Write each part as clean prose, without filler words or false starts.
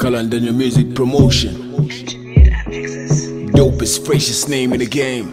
Kalandanya Music Promotion. Dopest, freshest name in the game.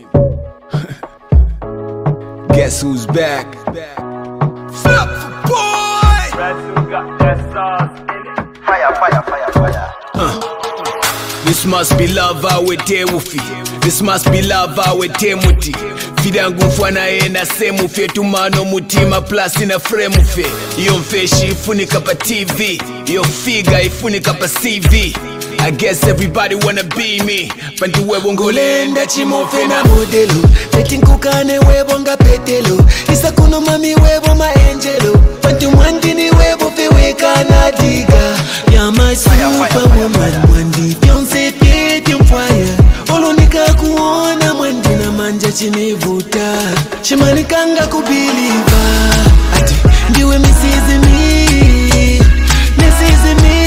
Guess who's back? Flip boy! Got that sauce in it. Fire, fire, fire, fire. This must be love awete ufi. This must be love awete muti. Fidangu mfwana ena semu fe tumano mutima plus ina frame fe. Iyo mfeshi ifunika pa TV. Iyo figa ifunika pa CV. I guess everybody wanna be me. Panti webo ngolenda chimofe na modelo. Tekinkukane webo nga petelo. Isa kuno mami webo ma angelo. Panti mwandini webo fe weka na diga. Ya my superwoman mwandi. Beyonce pete mfire. Olonika kuona mwandi na manja chinivuta. Chimanikanga kubiliva. Ati ndiwe misizi mi. Misizi mi.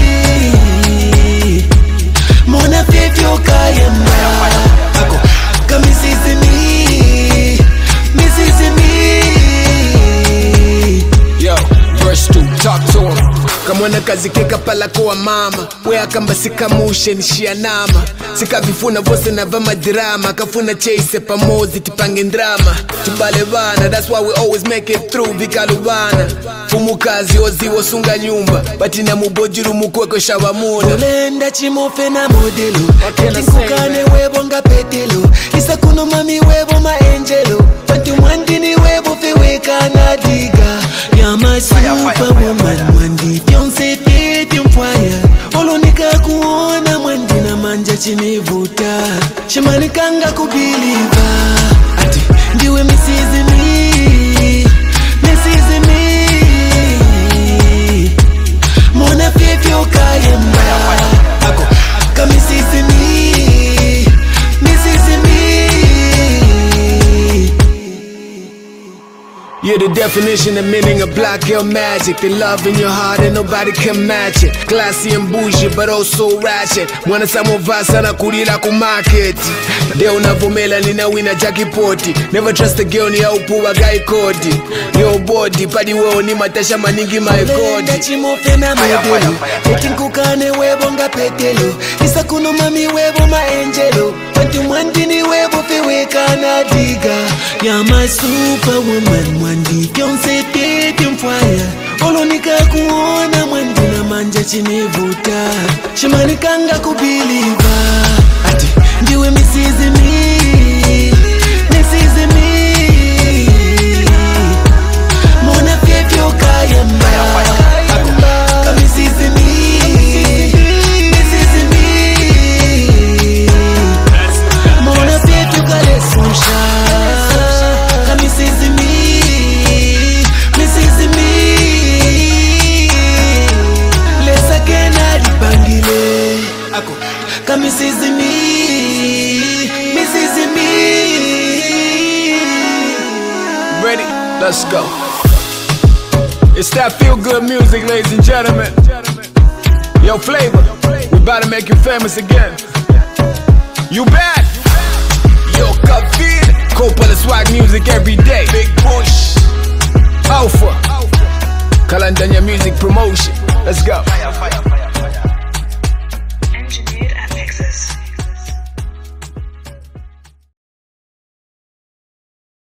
Mona fefyo kayama Ako kamisizi mi Misizi mi Yo, verse 2, talk to him. Kamwana kazi keka pala kwa mama Wea kamba sika mushe nishia nama Sika vifuna vose na vama drama Kafuna chase pamozi tipange drama Tubale bana, that's why we always make it through Vikalubana Fumu kazi ozi wosunga nyumba Batina mubojiru mukweko shawamuna Olenda chimofe na modelo Kinkukane webo nga petelo Isa kuno mami webo ma angelo Panti mwandini webo feweka na diga Ya my superwoman mwandi Beyonce pete mfire Olonika kuona mwandi na manja chinivuta Shimanikanga kubiliva Ati ndiwe misizi mi Misizi mi Mona fefyo kayema Ako kamisizi mi Misizi mi You're the definition and meaning of black girl magic. The love in your heart and nobody can match it. Classy and bougie but also ratchet. Mwana samovasa na kurira ku market. Deo unavomela nina wina jakipoti. Never trust a girl ni aupu wa gai kodi. Yo body padi weo ni matasha maningi maekodi. Olenda chimofe na modelo. Tekinkukane webo nga petelo. Isa kuno mami webo ma angelo. Panti mwandini webo feweka na diga. Ya my superwoman mwandi Beyonce pete mfire Olonika kuona mwandi na manja chinivuta Shimanikanga kubiliva Ati ndiwe misizi mi Misizi mi Mona fefyo kayamba Kamisizi mi Misizi mi Mona fefyo kalesusha Kamisizi mi Misizi mi Lesa kena dipangile Ako Kamisizi mi Misizi mi Ready? Let's go. It's that feel good music, ladies and gentlemen. Yo Flavor, we about to make you famous again. You back? Yo Kavir, Coppola swag music every day. Big Bush, Alpha, Kalandanya Music Promotion. Let's go.